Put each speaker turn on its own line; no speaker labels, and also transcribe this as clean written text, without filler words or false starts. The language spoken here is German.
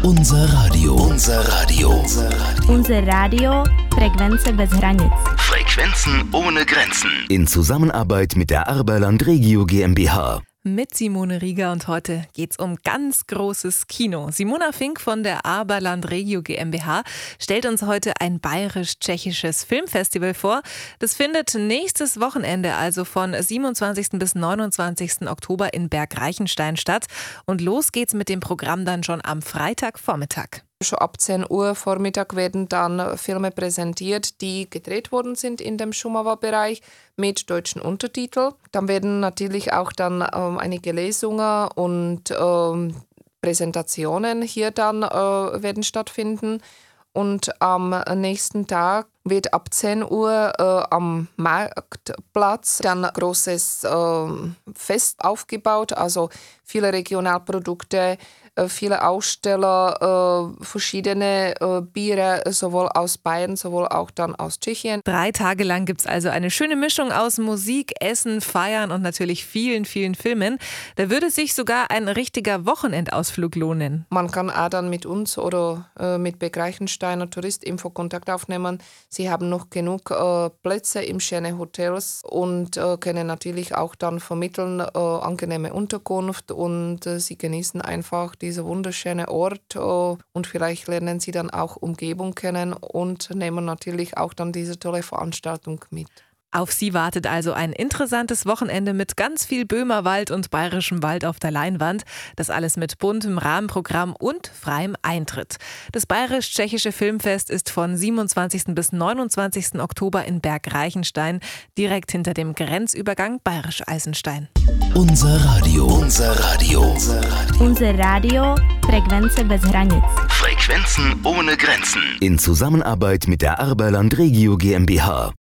Unser Radio. Unser Radio.
Unser Radio, Frekvence bez hranic.
Frequenzen ohne Grenzen. In Zusammenarbeit mit der Arberland Regio GmbH.
Mit Simone Rieger und heute geht's um ganz großes Kino. Simona Fink von der Arberland Regio GmbH stellt uns heute ein bayerisch-tschechisches Filmfestival vor. Das findet nächstes Wochenende, also von 27. bis 29. Oktober in Bergreichenstein statt. Und los geht's mit dem Programm dann schon am Freitagvormittag.
Schon ab 10 Uhr Vormittag werden dann Filme präsentiert, die gedreht worden sind in dem Šumava-Bereich mit deutschen Untertiteln. Dann werden natürlich auch dann einige Lesungen und Präsentationen hier dann werden stattfinden. Und am nächsten Tag wird ab 10 Uhr am Marktplatz dann ein großes Fest aufgebaut, also viele Regionalprodukte, viele Aussteller, verschiedene Biere, sowohl aus Bayern, sowohl auch dann aus Tschechien.
3 Tage lang gibt es also eine schöne Mischung aus Musik, Essen, Feiern und natürlich vielen, vielen Filmen. Da würde sich sogar ein richtiger Wochenendausflug lohnen.
Man kann auch dann mit uns oder mit Bergreichensteiner Touristinfo Kontakt aufnehmen. Sie haben noch genug Plätze im schönen Hotels und können natürlich auch dann vermitteln, angenehme Unterkunft und sie genießen einfach dieser wunderschöne Ort und vielleicht lernen sie dann auch Umgebung kennen und nehmen natürlich auch dann diese tolle Veranstaltung mit.
Auf Sie wartet also ein interessantes Wochenende mit ganz viel Böhmerwald und bayerischem Wald auf der Leinwand. Das alles mit buntem Rahmenprogramm und freiem Eintritt. Das bayerisch-tschechische Filmfest ist von 27. bis 29. Oktober in Bergreichenstein, direkt hinter dem Grenzübergang Bayerisch-Eisenstein.
Unser Radio. Unser Radio.
Unser Radio, Frekvence bez hranic.
Frequenzen ohne Grenzen. In Zusammenarbeit mit der Arberland Regio GmbH.